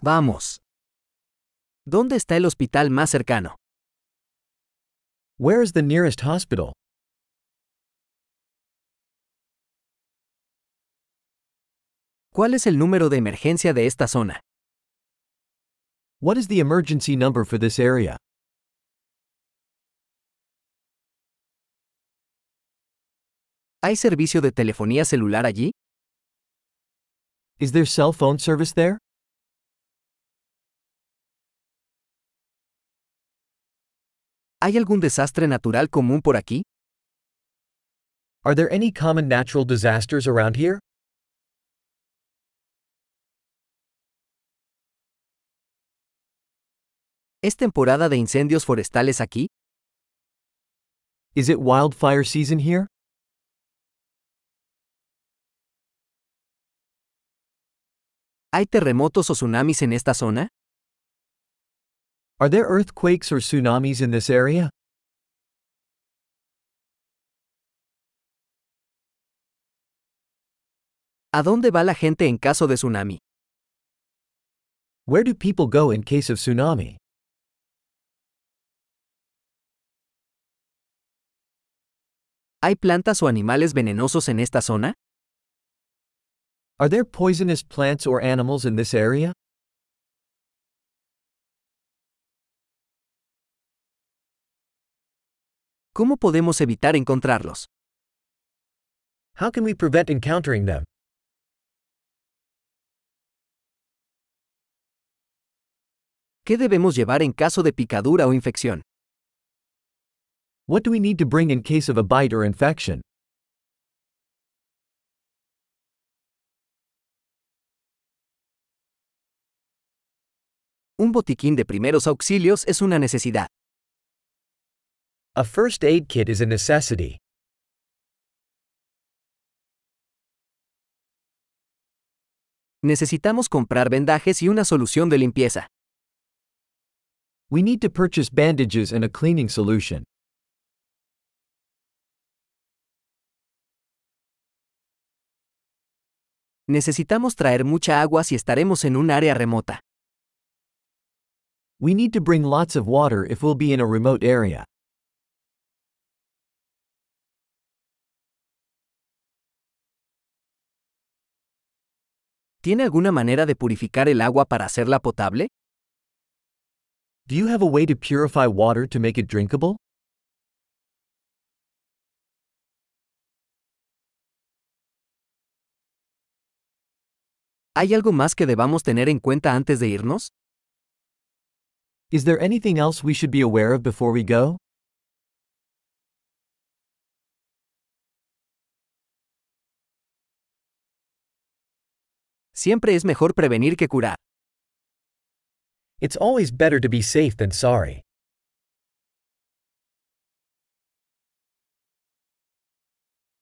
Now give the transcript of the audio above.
Vamos. ¿Dónde está el hospital más cercano? Where is the nearest hospital? ¿Cuál es el número de emergencia de esta zona? What is the emergency number for this area? ¿Hay servicio de telefonía celular allí? Is there cell phone service there? ¿Hay algún desastre natural común por aquí? Are there any common natural disasters around here? ¿Es temporada de incendios forestales aquí? Is it wildfire season here? ¿Hay terremotos o tsunamis en esta zona? Are there earthquakes or tsunamis in this area? ¿A dónde va la gente en caso de tsunami? Where do people go in case of tsunami? ¿Hay plantas o animales venenosos en esta zona? Are there poisonous plants or animals in this area? ¿Cómo podemos evitar encontrarlos? How can we prevent encountering them? ¿Qué debemos llevar en caso de picadura o infección? What do we need to bring in case of a bite or infection? Un botiquín de primeros auxilios es una necesidad. A first aid kit is a necessity. Necesitamos comprar vendajes y una solución de limpieza. We need to purchase bandages and a cleaning solution. Necesitamos traer mucha agua si estaremos en un área remota. We need to bring lots of water if we'll be in a remote area. ¿Tiene alguna manera de purificar el agua para hacerla potable? Do you have a way to purify water to make it drinkable? ¿Hay algo más que debamos tener en cuenta antes de irnos? Is there anything else we should be aware of before we go? Siempre es mejor prevenir que curar. It's always better to be safe than sorry.